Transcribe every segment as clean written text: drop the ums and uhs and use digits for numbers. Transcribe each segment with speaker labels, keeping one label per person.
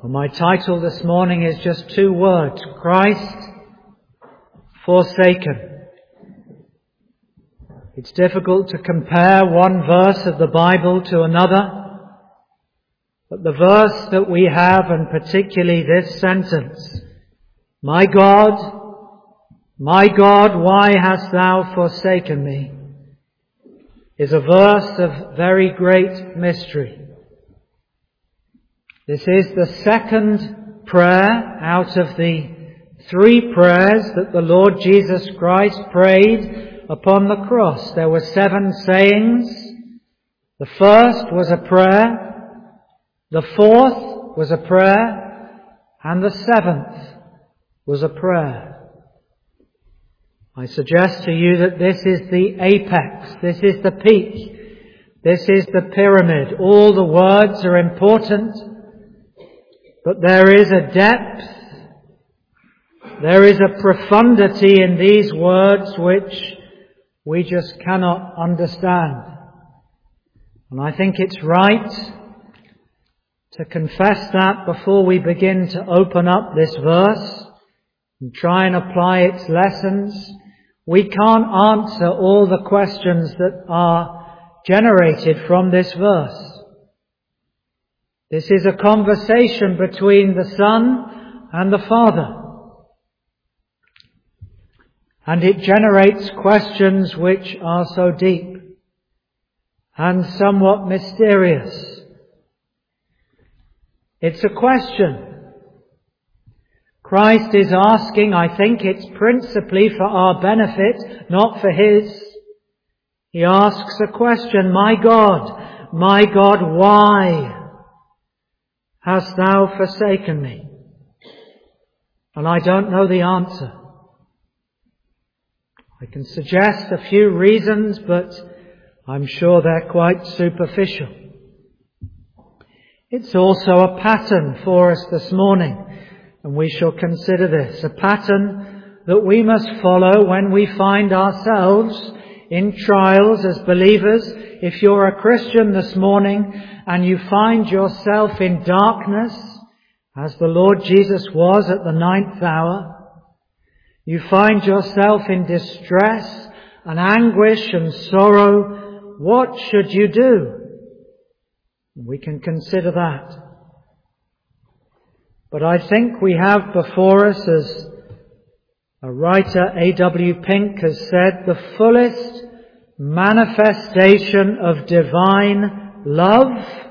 Speaker 1: Well, my title this morning is just two words: Christ forsaken. It's difficult to compare one verse of the Bible to another, but the verse that we have, and particularly this sentence, my God, why hast thou forsaken me?" is a verse of very great mystery. This is the second prayer out of the three prayers that the Lord Jesus Christ prayed upon the cross. There were 7 sayings. The first was a prayer, the fourth was a prayer, and the 7th was a prayer. I suggest to you that this is the apex, this is the peak, this is the pyramid. All the words are important, but there is a depth, there is a profundity in these words which we just cannot understand. And I think it's right to confess that before we begin to open up this verse and try and apply its lessons. We can't answer all the questions that are generated from this verse. This is a conversation between the Son and the Father. And it generates questions which are so deep and somewhat mysterious. It's a question Christ is asking. I think it's principally for our benefit, not for His. He asks a question: my God, why hast thou forsaken me? And I don't know the answer. I can suggest a few reasons, but I'm sure they're quite superficial. It's also a pattern for us this morning, and we shall consider this, a pattern that we must follow when we find ourselves in trials as believers. If you're a Christian this morning and you find yourself in darkness, as the Lord Jesus was at the 9th hour, you find yourself in distress and anguish and sorrow, what should you do? We can consider that. But I think we have before us, as a writer, A.W. Pink, has said, the fullest manifestation of divine love,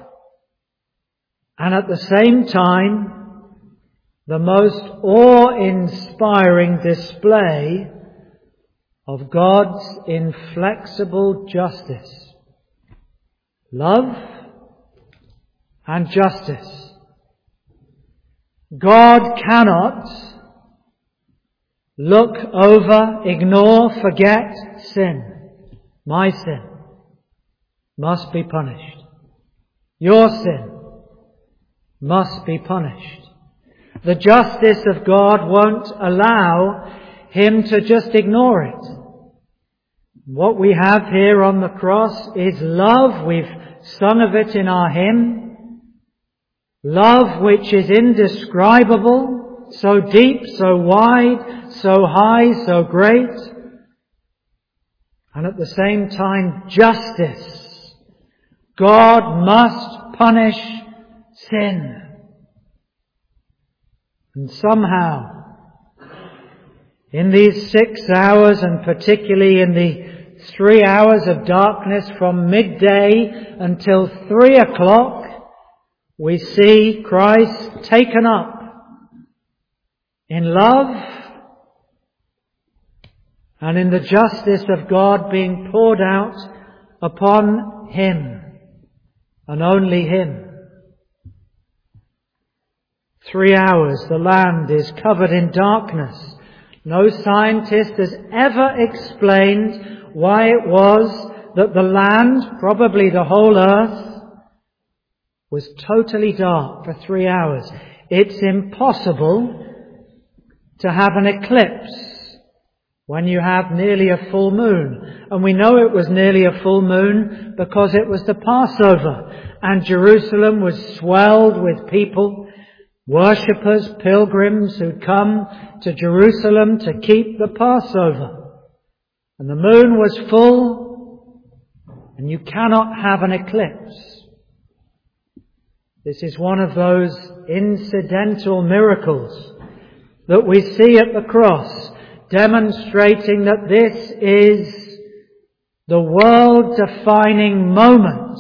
Speaker 1: and at the same time, the most awe-inspiring display of God's inflexible justice. Love and justice. God cannot look over, ignore, forget sin. My sin must be punished. Your sin must be punished. The justice of God won't allow Him to just ignore it. What we have here on the cross is love. We've sung of it in our hymn. Love which is indescribable, so deep, so wide, so high, so great. And at the same time, justice. God must punish sin. And somehow, in these 6 hours, and particularly in the 3 hours of darkness from midday until 3 o'clock, we see Christ taken up in love and in the justice of God being poured out upon Him and only Him. 3 hours, the land is covered in darkness. No scientist has ever explained why it was that the land, probably the whole earth, was totally dark for 3 hours. It's impossible to have an eclipse when you have nearly a full moon. And we know it was nearly a full moon because it was the Passover and Jerusalem was swelled with people. worshippers, pilgrims who'd come to Jerusalem to keep the Passover. And the moon was full, and you cannot have an eclipse. This is one of those incidental miracles that we see at the cross, demonstrating that this is the world-defining moment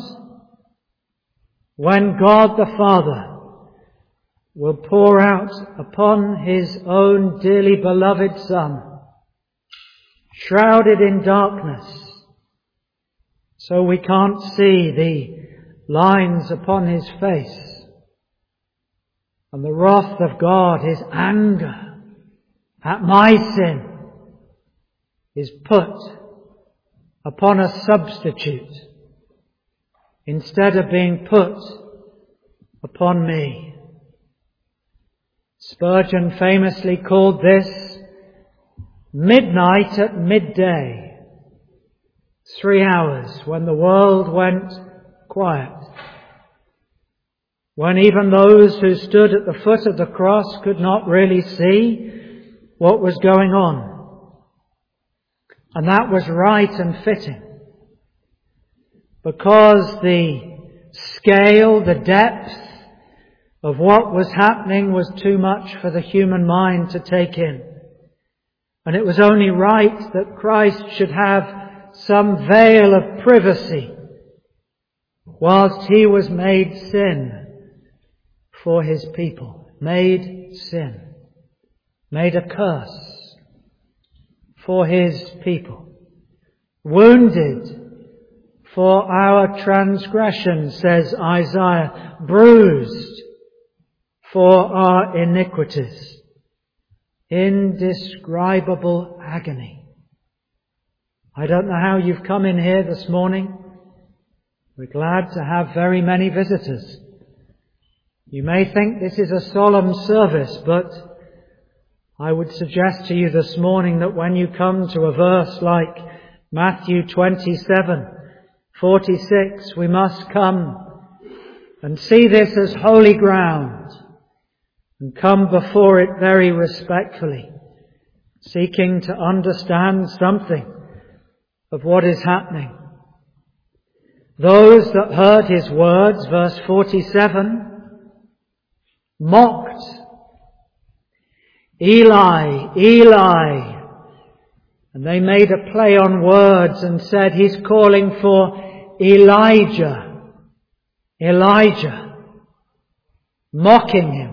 Speaker 1: when God the Father will pour out upon His own dearly beloved Son, shrouded in darkness, so we can't see the lines upon His face. And the wrath of God, His anger at my sin, is put upon a substitute instead of being put upon me. Spurgeon famously called this midnight at midday, 3 hours when the world went quiet, when even those who stood at the foot of the cross could not really see what was going on. And that was right and fitting, because the scale, the depth of what was happening was too much for the human mind to take in. And it was only right that Christ should have some veil of privacy whilst He was made sin for His people. Made sin. Made a curse for His people. Wounded for our transgressions, says Isaiah. Bruised for our iniquities. Indescribable agony. I don't know how you've come in here this morning. We're glad to have very many visitors. You may think this is a solemn service, but I would suggest to you this morning that when you come to a verse like Matthew 27:46, we must come and see this as holy ground and come before it very respectfully, seeking to understand something of what is happening. Those that heard His words, verse 47, mocked. Eli, Eli. And they made a play on words and said, He's calling for Elijah. Elijah. Mocking Him.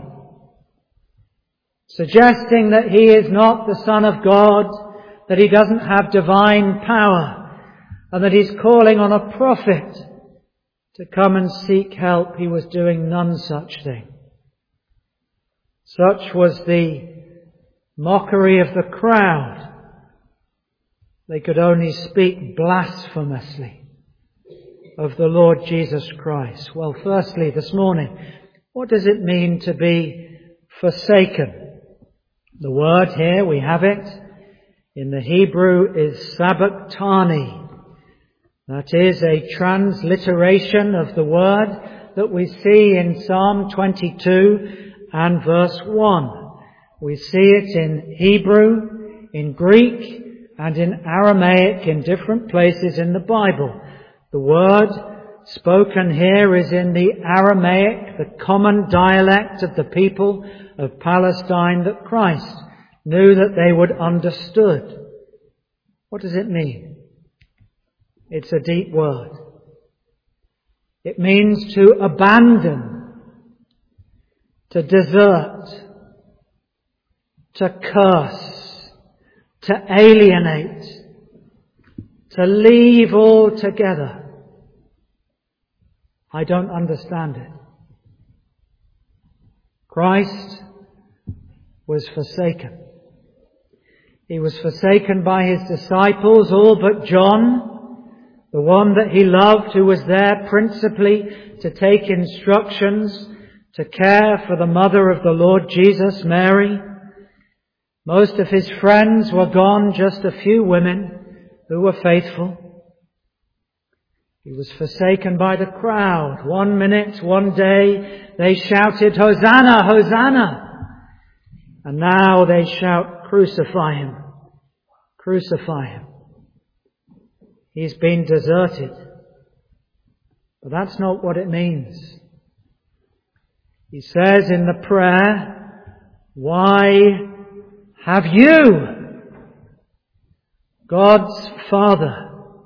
Speaker 1: Suggesting that He is not the Son of God, that He doesn't have divine power, and that He's calling on a prophet to come and seek help. He was doing none such thing. Such was the mockery of the crowd. They could only speak blasphemously of the Lord Jesus Christ. Well, firstly, this morning, what does it mean to be forsaken? The word here, we have it, in the Hebrew is sabachthani. That is a transliteration of the word that we see in Psalm 22 and verse 1. We see it in Hebrew, in Greek, and in Aramaic in different places in the Bible. The word spoken here is in the Aramaic, the common dialect of the people of Palestine that Christ knew that they would understood. What does it mean? It's a deep word. It means to abandon, to desert, to curse, to alienate, to leave altogether. I don't understand it. Christ was forsaken. He was forsaken by His disciples, all but John, the one that He loved, who was there principally to take instructions, to care for the mother of the Lord Jesus, Mary. Most of His friends were gone, just a few women who were faithful. He was forsaken by the crowd. 1 minute, one day, they shouted, "Hosanna, Hosanna!" And now they shout, "Crucify him, crucify him." He's been deserted. But that's not what it means. He says in the prayer, "Why have you, God's Father?"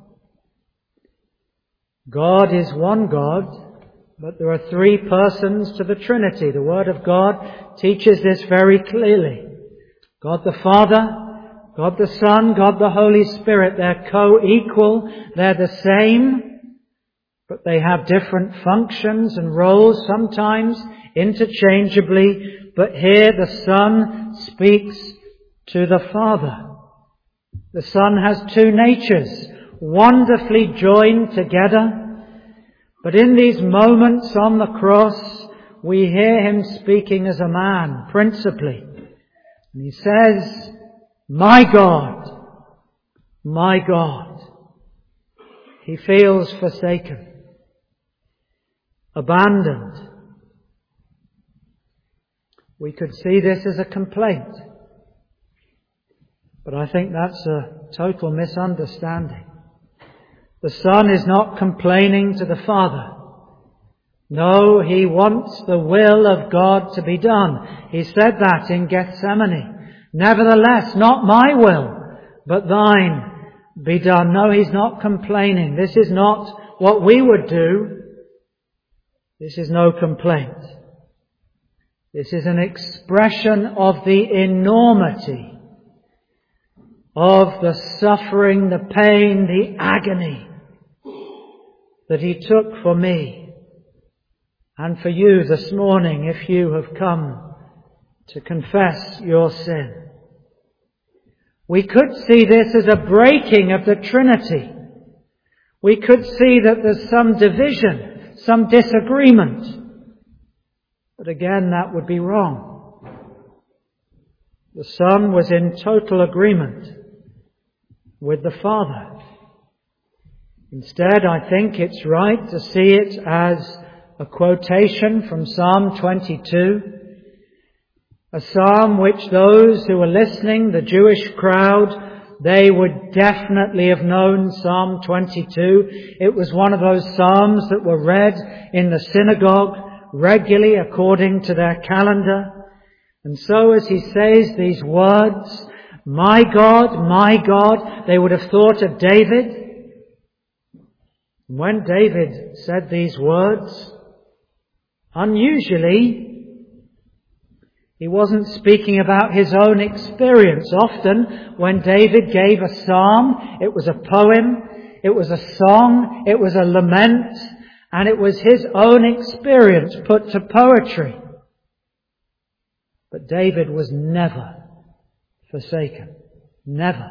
Speaker 1: God is one God, but there are three persons to the Trinity. The Word of God teaches this very clearly. God the Father, God the Son, God the Holy Spirit. They're co-equal, they're the same, but they have different functions and roles, sometimes interchangeably. But here the Son speaks to the Father. The Son has two natures, wonderfully joined together. But in these moments on the cross, we hear him speaking as a man, principally. And he says, my God, my God." He feels forsaken, abandoned. We could see this as a complaint, but I think that's a total misunderstanding. The Son is not complaining to the Father. No, he wants the will of God to be done. He said that in Gethsemane. "Nevertheless, not my will, but thine be done." No, he's not complaining. This is not what we would do. This is no complaint. This is an expression of the enormity of the suffering, the pain, the agony that he took for me and for you this morning if you have come to confess your sin. We could see this as a breaking of the Trinity. We could see that there's some division, some disagreement. But again, that would be wrong. The Son was in total agreement with the Father. Instead, I think it's right to see it as a quotation from Psalm 22, a psalm which those who were listening, the Jewish crowd, they would definitely have known Psalm 22. It was one of those psalms that were read in the synagogue regularly according to their calendar. And so as he says these words, my God, they would have thought of David. When David said these words, unusually, he wasn't speaking about his own experience. Often, when David gave a psalm, it was a poem, it was a song, it was a lament, and it was his own experience put to poetry. But David was never forsaken. Never.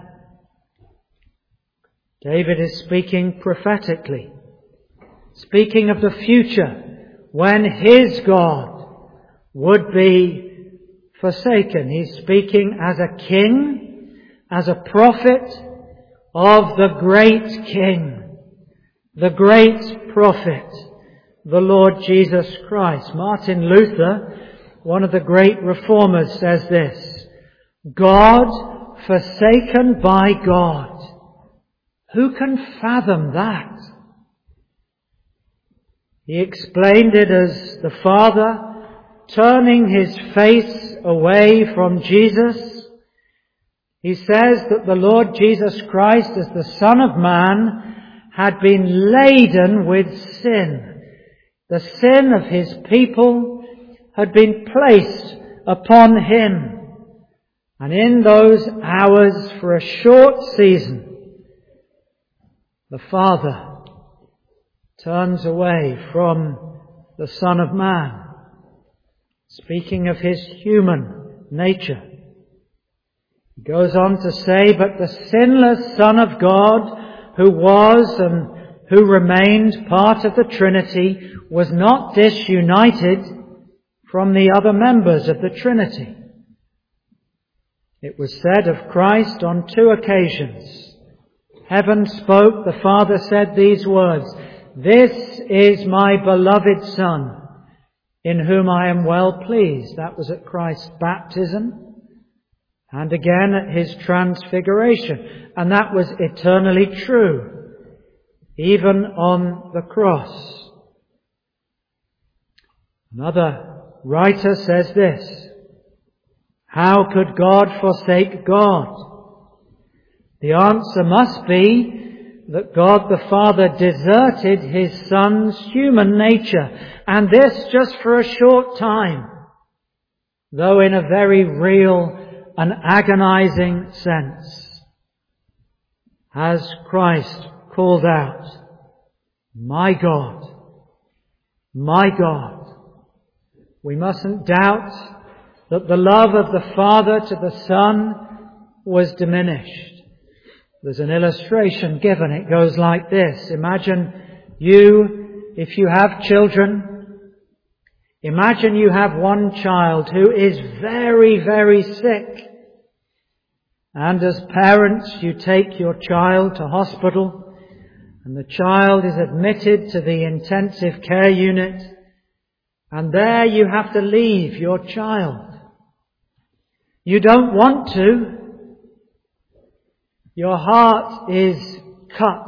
Speaker 1: David is speaking prophetically, speaking of the future when his God would be forsaken. He's speaking as a king, as a prophet of the great King, the great prophet, the Lord Jesus Christ. Martin Luther, one of the great reformers, says this: God forsaken by God. Who can fathom that? He explained it as the Father turning his face away from Jesus. He says that the Lord Jesus Christ, as the Son of Man, had been laden with sin. The sin of his people had been placed upon him. And in those hours, for a short season, the Father turns away from the Son of Man, speaking of his human nature. He goes on to say, but the sinless Son of God, who was and who remained part of the Trinity, was not disunited from the other members of the Trinity. It was said of Christ on 2 occasions, heaven spoke, the Father said these words, "This is my beloved Son, in whom I am well pleased." That was at Christ's baptism, and again at his transfiguration. And that was eternally true, even on the cross. Another writer says this: "How could God forsake God?" The answer must be that God the Father deserted his Son's human nature, and this just for a short time, though in a very real and agonizing sense, as Christ called out, my God, my God." We mustn't doubt that the love of the Father to the Son was diminished. There's an illustration given. It goes like this. Imagine if you have children, imagine you have one child who is very, very sick. And as parents, you take your child to hospital, and the child is admitted to the intensive care unit, and there you have to leave your child. You don't want to. Your heart is cut.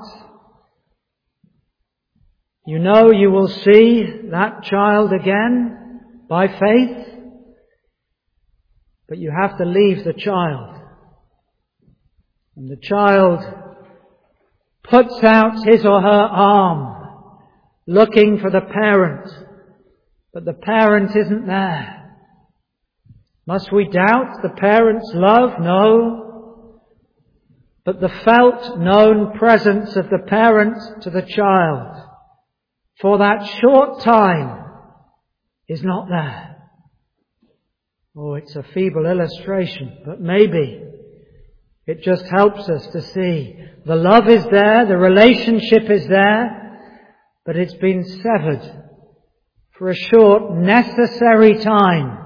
Speaker 1: You know you will see that child again by faith, but you have to leave the child. And the child puts out his or her arm looking for the parent, but the parent isn't there. Must we doubt the parent's love? No. But the felt, known presence of the parent to the child for that short time is not there. Oh, it's a feeble illustration, but maybe it just helps us to see the love is there, the relationship is there, but it's been severed for a short, necessary time.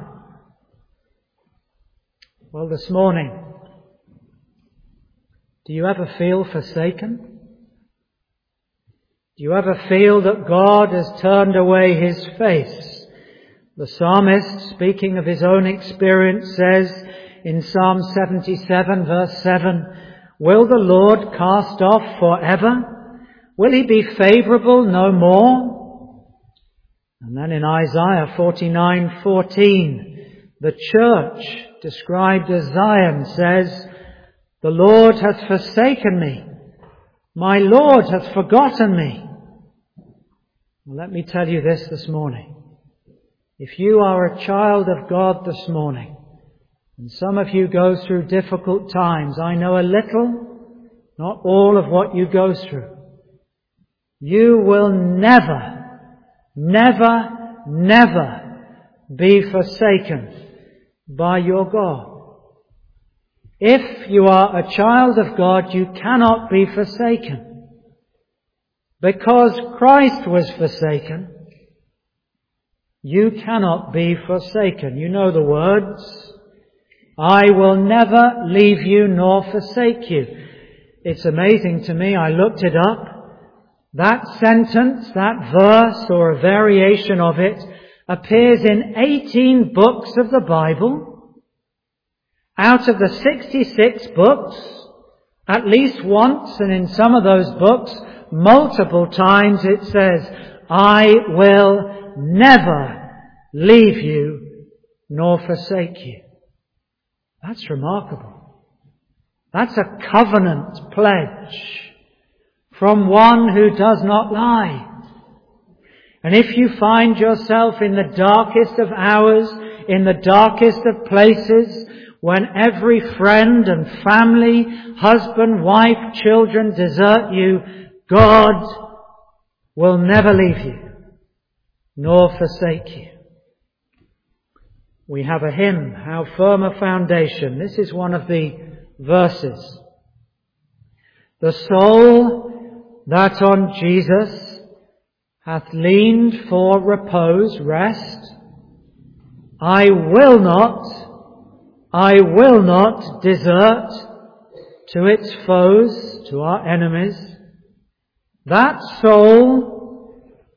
Speaker 1: Well, this morning, do you ever feel forsaken? Do you ever feel that God has turned away his face? The psalmist, speaking of his own experience, says in Psalm 77 verse 7, "Will the Lord cast off forever? Will he be favourable no more?" And then in Isaiah 49:14, the church, described as Zion, says, "The Lord hath forsaken me. My Lord hath forgotten me." Well, let me tell you this morning. If you are a child of God this morning, and some of you go through difficult times, I know a little, not all of what you go through, you will never, never, never be forsaken by your God. If you are a child of God, you cannot be forsaken. Because Christ was forsaken, you cannot be forsaken. You know the words, "I will never leave you nor forsake you." It's amazing to me, I looked it up. That sentence, that verse or a variation of it, appears in 18 books of the Bible. Out of the 66 books, at least once, and in some of those books, multiple times, it says, "I will never leave you nor forsake you." That's remarkable. That's a covenant pledge from one who does not lie. And if you find yourself in the darkest of hours, in the darkest of places, when every friend and family, husband, wife, children desert you, God will never leave you, nor forsake you. We have a hymn, "How Firm a Foundation." This is one of the verses. "The soul that on Jesus hath leaned for repose, rest, I will not desert to its foes, to our enemies. That soul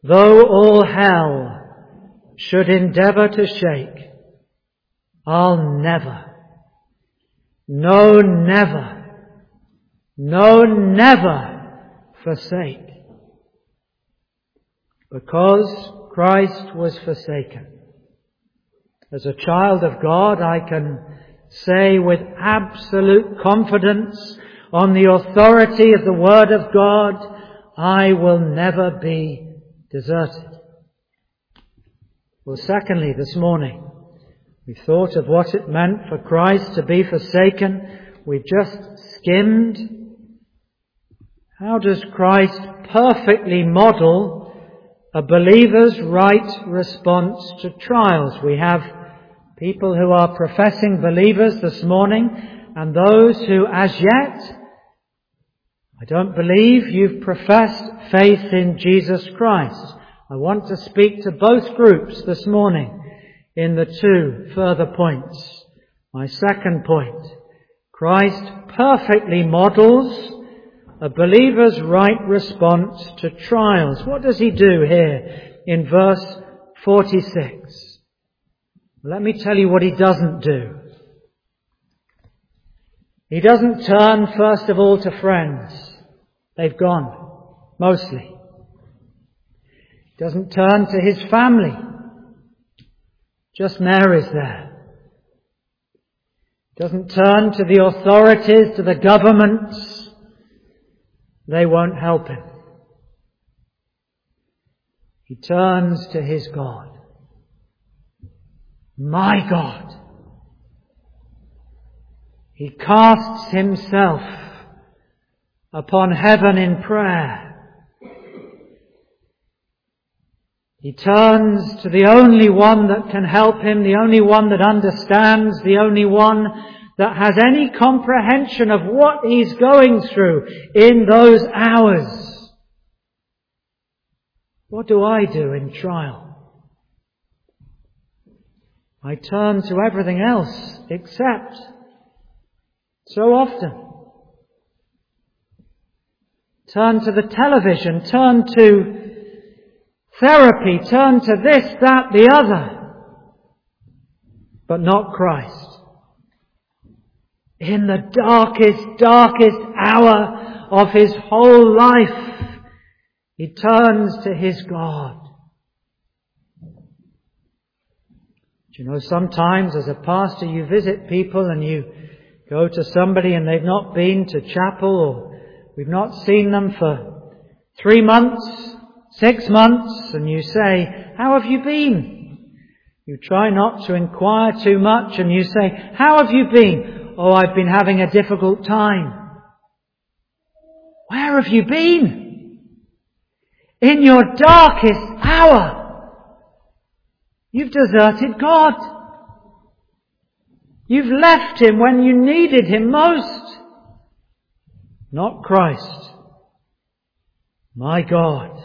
Speaker 1: though all hell should endeavour to shake, I'll never, no never forsake. Because Christ was forsaken. As a child of God, I can say with absolute confidence on the authority of the Word of God, I will never be deserted. Well, secondly, this morning, we thought of what it meant for Christ to be forsaken. We've just skimmed. How does Christ perfectly model a believer's right response to trials? We have people who are professing believers this morning, and those who as yet, I don't believe you've professed faith in Jesus Christ. I want to speak to both groups this morning in the two further points. My second point, Christ perfectly models a believer's right response to trials. What does he do here in verse 46? Let me tell you what he doesn't do. He doesn't turn first of all to friends. They've gone, mostly. He doesn't turn to his family. Just Mary's there. He doesn't turn to the authorities, to the governments. They won't help him. He turns to his God. My God. He casts himself upon heaven in prayer. He turns to the only one that can help him, the only one that understands, the only one that has any comprehension of what he's going through in those hours. What do I do in trial? I turn to everything else except. So often. Turn to the television, turn to therapy, turn to this, that, the other. But not Christ. In the darkest hour of his whole life, he turns to his God. Do you know, sometimes as a pastor you visit people and you go to somebody and they've not been to chapel, or we've not seen them for 3 months, 6 months, and you say, how have you been? You try not to inquire too much and you say, how have you been? Oh, I've been having a difficult time. Where have you been? In your darkest hour, you've deserted God. You've left him when you needed him most. Not Christ. My God,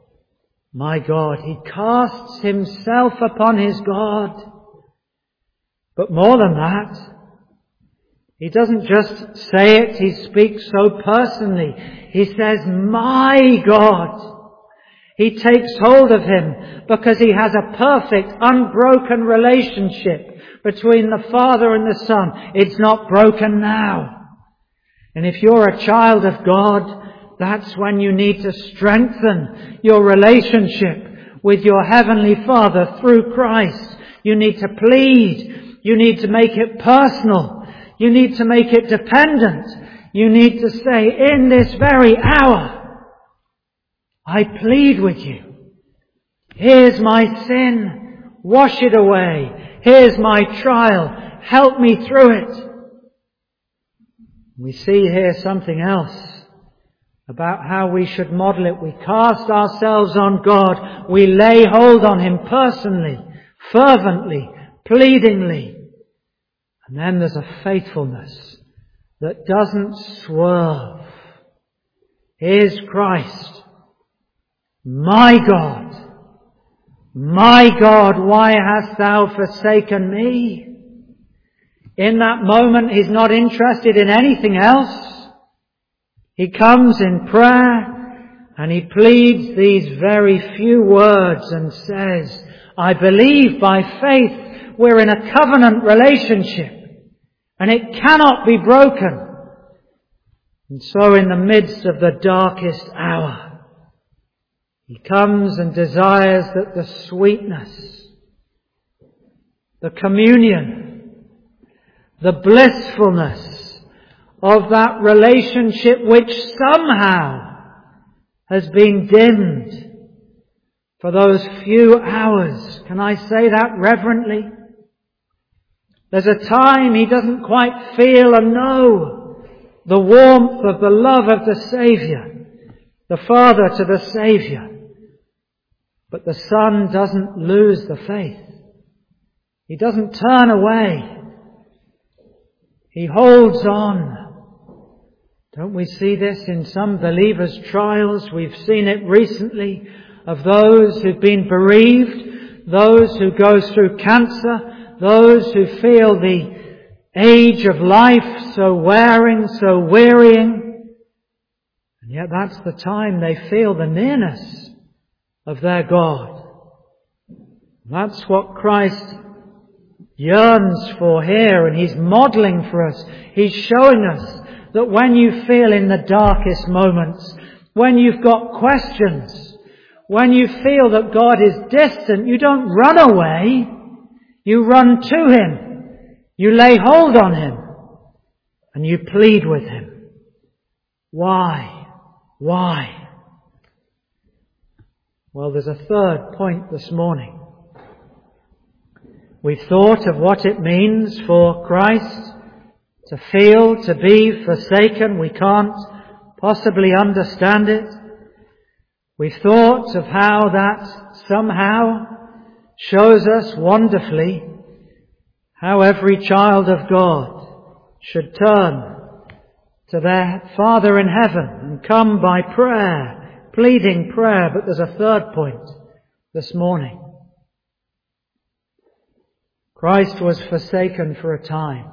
Speaker 1: he casts himself upon his God. But more than that, he doesn't just say it, he speaks so personally. He says, my God. He takes hold of him because he has a perfect, unbroken relationship between the Father and the Son. It's not broken now. And if you're a child of God, that's when you need to strengthen your relationship with your Heavenly Father through Christ. You need to plead. You need to make it personal. You need to make it dependent. You need to say, in this very hour, I plead with you. Here's my sin. Wash it away. Here's my trial. Help me through it. We see here something else about how we should model it. We cast ourselves on God. We lay hold on him personally, fervently, pleadingly. And then there's a faithfulness that doesn't swerve. Here's Christ. My God, why hast thou forsaken me? In that moment, he's not interested in anything else. He comes in prayer And he pleads these very few words and says, I believe by faith we're in a covenant relationship and it cannot be broken. And so in the midst of the darkest hour, he comes and desires that the sweetness, the communion, the blissfulness of that relationship which somehow has been dimmed for those few hours. Can I say that reverently? There's a time he doesn't quite feel and know the warmth of the love of the Saviour, the Father to the Saviour. But the Son doesn't lose the faith. He doesn't turn away. He holds on. Don't we see this in some believers' trials? We've seen it recently of those who've been bereaved, those who go through cancer, those who feel the age of life so wearing, so wearying. And yet that's the time they feel the nearness of their God. That's what Christ yearns for here, and He's modelling for us. He's showing us that when you feel in the darkest moments, when you've got questions, when you feel that God is distant, you don't run away. You run to Him. You lay hold on Him. And you plead with Him. Why? Why? Well, there's a third point this morning. We've thought of what it means for Christ to feel, to be forsaken. We can't possibly understand it. We've thought of how that somehow shows us wonderfully how every child of God should turn to their Father in heaven and come by prayer, pleading prayer. But there's a third point this morning. Christ was forsaken for a time.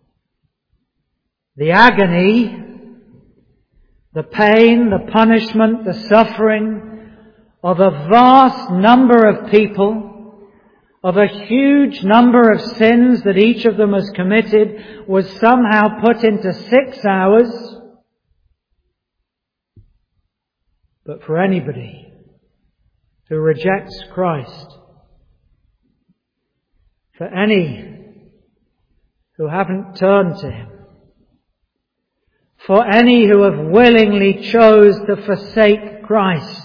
Speaker 1: The agony, the pain, the punishment, the suffering of a vast number of people, of a huge number of sins that each of them has committed, was somehow put into 6 hours. But for anybody who rejects Christ, for any who haven't turned to Him, for any who have willingly chose to forsake Christ,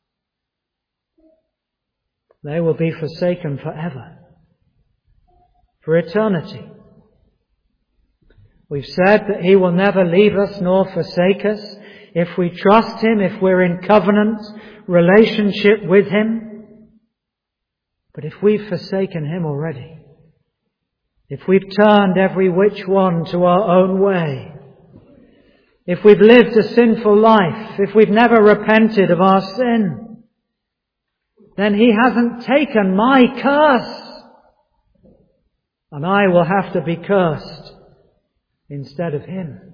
Speaker 1: they will be forsaken forever, for eternity. We've said that He will never leave us nor forsake us if we trust Him, if we're in covenant relationship with Him. But if we've forsaken Him already, if we've turned every which one to our own way, if we've lived a sinful life, if we've never repented of our sin, then He hasn't taken my curse, and I will have to be cursed instead of Him.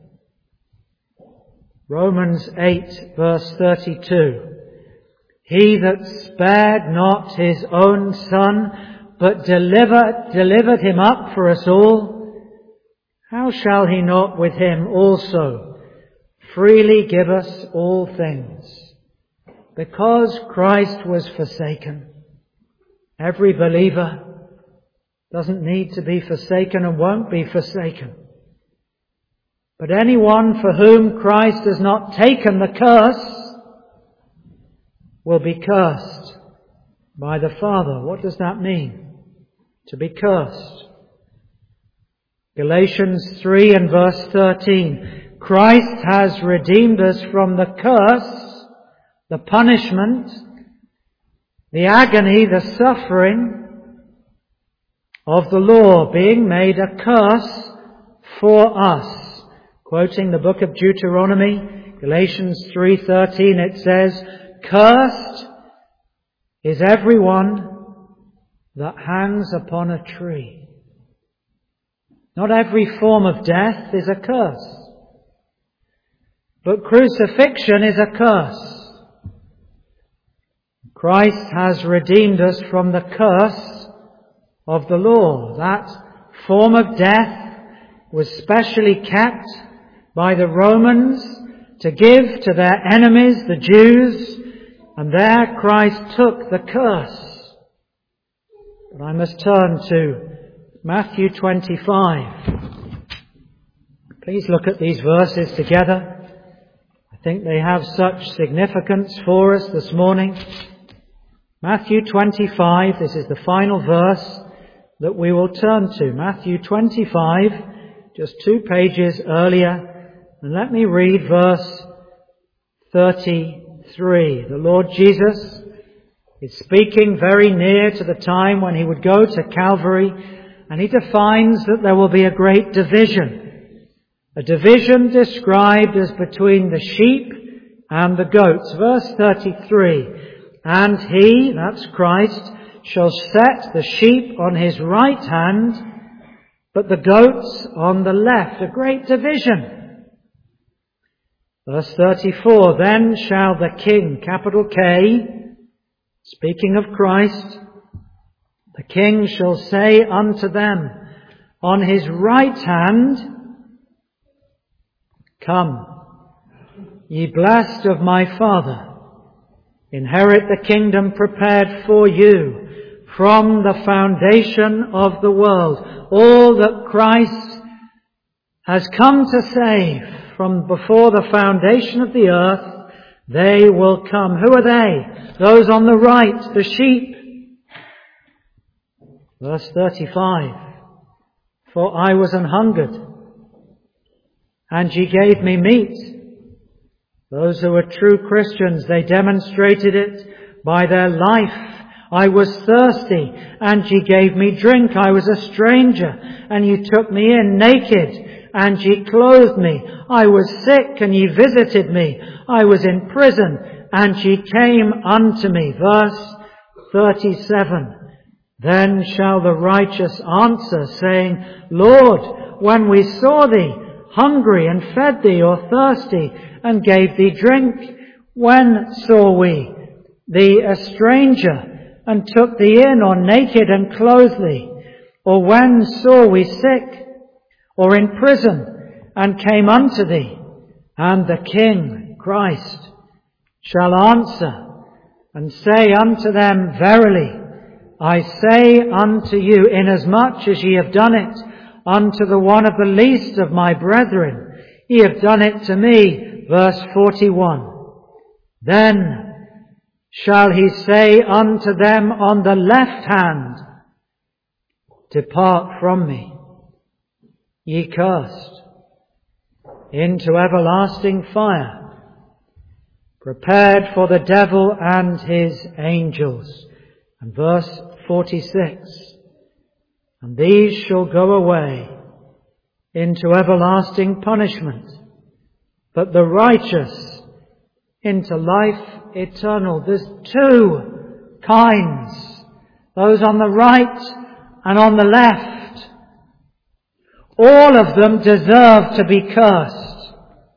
Speaker 1: Romans 8 verse 32. He that spared not His own Son, but delivered Him up for us all, how shall He not with Him also freely give us all things? Because Christ was forsaken, every believer doesn't need to be forsaken and won't be forsaken. But anyone for whom Christ has not taken the curse will be cursed by the Father. What does that mean? To be cursed. Galatians 3 and verse 13. Christ has redeemed us from the curse, the punishment, the agony, the suffering of the law, being made a curse for us. Quoting the book of Deuteronomy, Galatians 3:13, it says, "Cursed is everyone that hangs upon a tree." Not every form of death is a curse, but crucifixion is a curse. Christ has redeemed us from the curse of the law. That form of death was specially kept by the Romans to give to their enemies, the Jews, and there Christ took the curse. But I must turn to Matthew 25. Please look at these verses together. I think they have such significance for us this morning. Matthew 25, this is the final verse that we will turn to. Matthew 25, just 2 pages earlier. And let me read verse 33. The Lord Jesus is speaking very near to the time when he would go to Calvary, and he defines that there will be a great division. A division described as between the sheep and the goats. Verse 33. And he, that's Christ, shall set the sheep on his right hand, but the goats on the left. A great division. Verse 34. Then shall the King, capital K, speaking of Christ, the King shall say unto them on his right hand, Come, ye blessed of my Father, inherit the kingdom prepared for you from the foundation of the world. All that Christ has come to save from before the foundation of the earth, they will come. Who are they? Those on the right, the sheep. Verse 35. For I was an hungered, and ye gave me meat. Those who were true Christians, they demonstrated it by their life. I was thirsty, and ye gave me drink. I was a stranger, and ye took me in. Naked, and ye clothed me. I was sick, and ye visited me. I was in prison, and ye came unto me. Verse 37. Then shall the righteous answer, saying, Lord, when we saw thee hungry and fed thee, or thirsty and gave thee drink, when saw we thee a stranger and took thee in, or naked and clothed thee? Or when saw we sick or in prison and came unto thee? And the King, Christ, shall answer and say unto them, Verily, I say unto you, inasmuch as ye have done it unto the one of the least of my brethren, ye have done it to me. Verse 41. Then shall he say unto them on the left hand, Depart from me, ye cursed, into everlasting fire, prepared for the devil and his angels. And verse 46. And these shall go away into everlasting punishment, but the righteous into life eternal. There's 2 kinds, those on the right and on the left. All of them deserve to be cursed.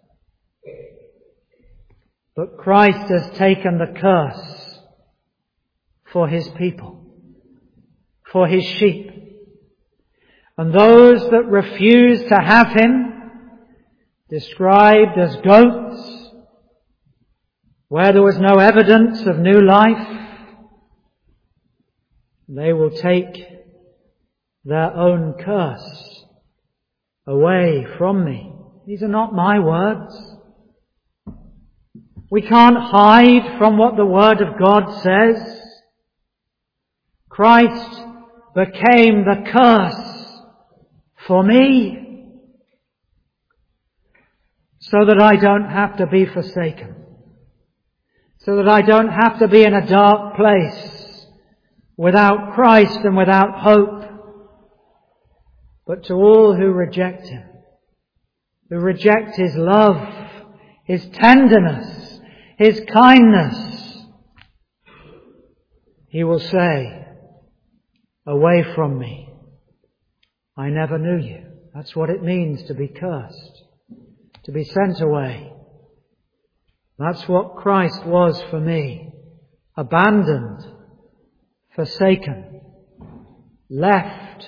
Speaker 1: But Christ has taken the curse for his people, for his sheep. And those that refuse to have him, described as goats, where there was no evidence of new life, they will take their own curse away from me. These are not my words. We can't hide from what the Word of God says. Christ became the curse for me, so that I don't have to be forsaken, so that I don't have to be in a dark place without Christ and without hope. But to all who reject him, who reject his love, his tenderness, his kindness, he will say, Away from me, I never knew you. That's what it means to be cursed, to be sent away. That's what Christ was for me. abandoned, forsaken, left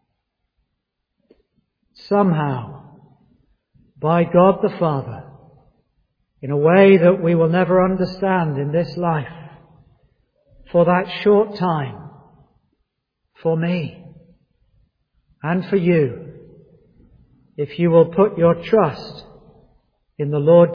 Speaker 1: somehow by God the Father in a way that we will never understand in this life, for that short time, for me and for you, if you will put your trust in the Lord